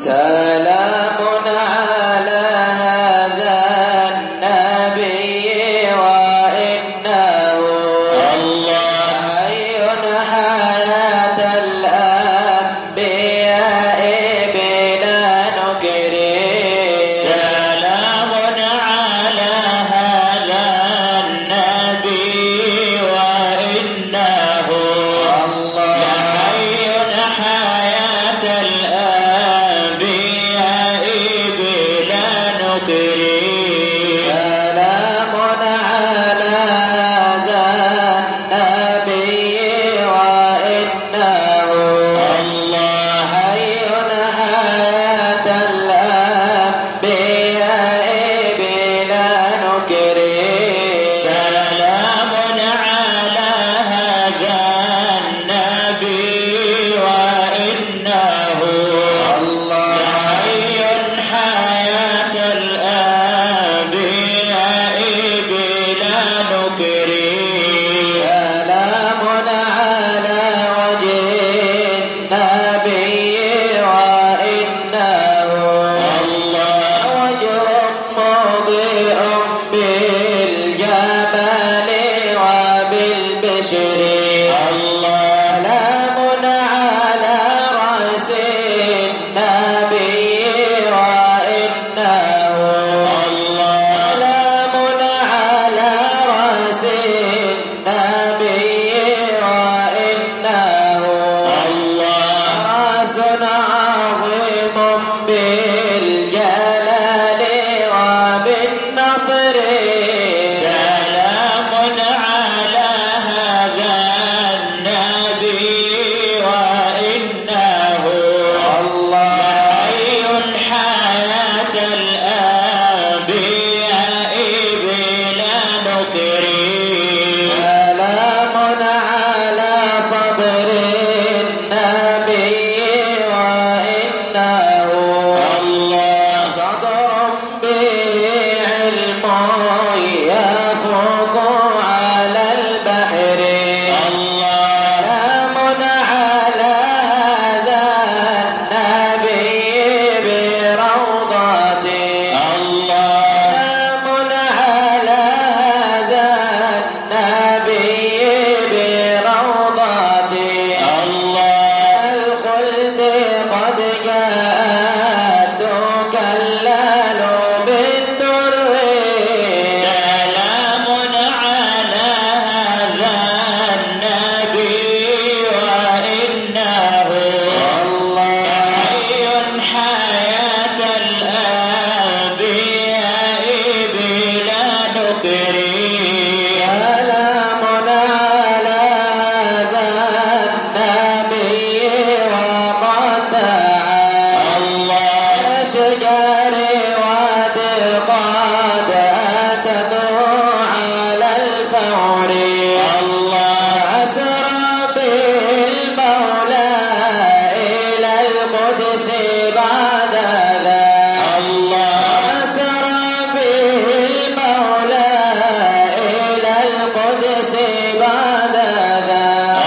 سلام على هذا النبي وإنه الله حي حياة الأنبياء بلا نكر. سلام على هذا النبي وإنه الله حي حياة الأنبياء بلا نكر. سلام على هذا النبي وإنه الله حي حياة الأنبياء بلا نكر. سلام على هذا النبي وإنه الله حي حياة الأنبياء بلا نكر. سلام على وجه النبي وإنه الله وجه مضيء بالجمال وبالبشر. سلام على رأس النبي وإنه سلام على رأس النبي وإنه رأس عظيم بالجلال وبالنصر. سلام على هذا النبي وإنه الله حي حياة الأنبياء بلا نكر. سلام على صدر النبي وإنه صدر به علم يفوق على البحر. سلام على هذا النبي بروضته. سلام على هذا النبي بروضته. الخلد قد جاءت تكلل بالدر. سلام على هذا النبي وإنه حي حياة الأنبياء بلا نكر. سلام على هذا النبي وقد دعا شجر واد قد أتدعو على الفور. أسرى بالمولى إلى القدس بعد ذا. أسرى بالمولى إلى القدس بعد ذا.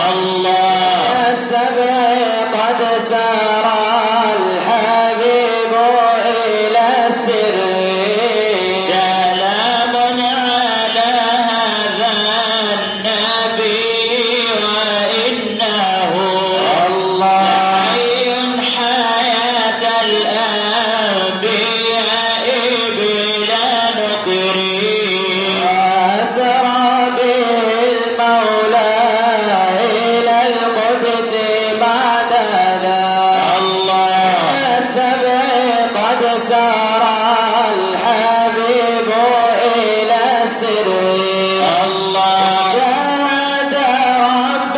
السبع قد سار الحبيب إلى السر. سلام على هذا النبي وإنه حي حياة الأنبياء بلا نكر. أسرى بالمولى إلى القدس بعد ذا. السبع قد سار الحبيب إلى السر. شهد رب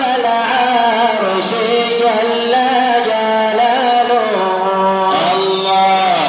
العرش جل جلاله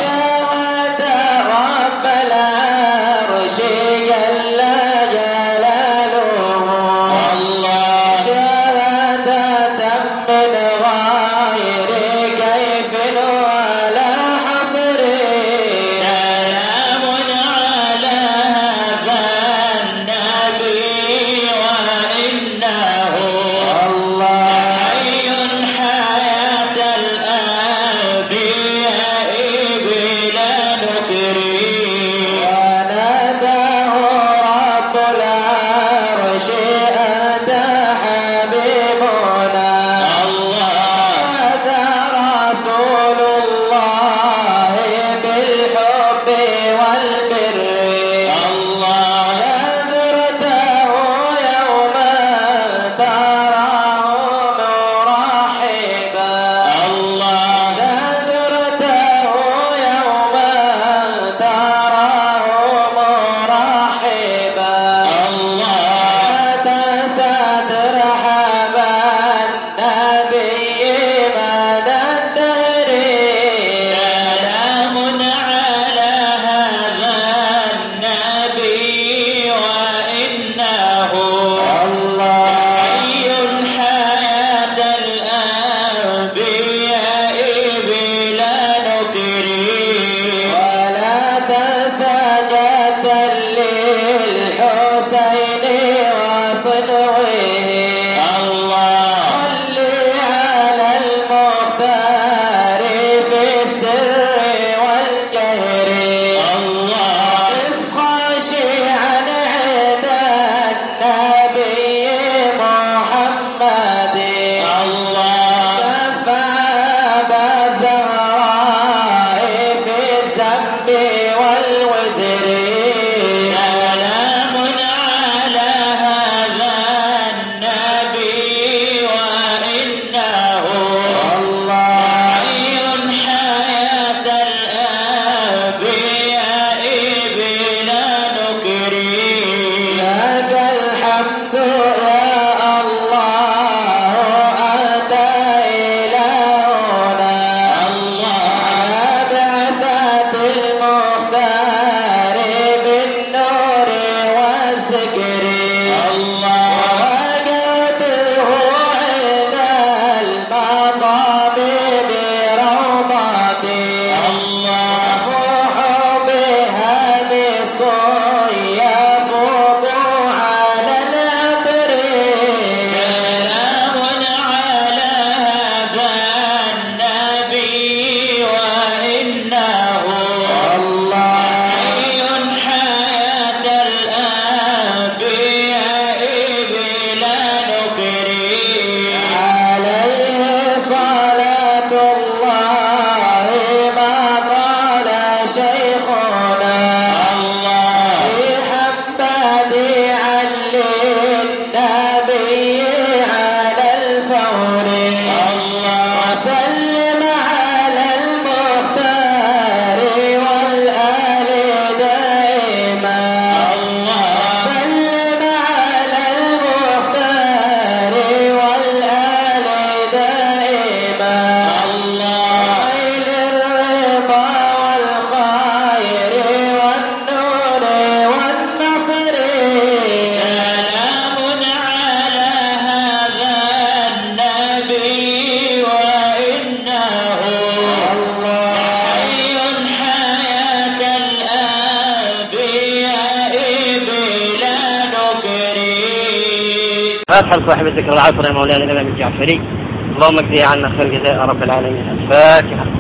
الفاتحة لصاحب الذكر العصر يا مولانا الإمام الجعفري. اللهم اجزي عنا خير الجزاء يا رب العالمين. الفاتحة.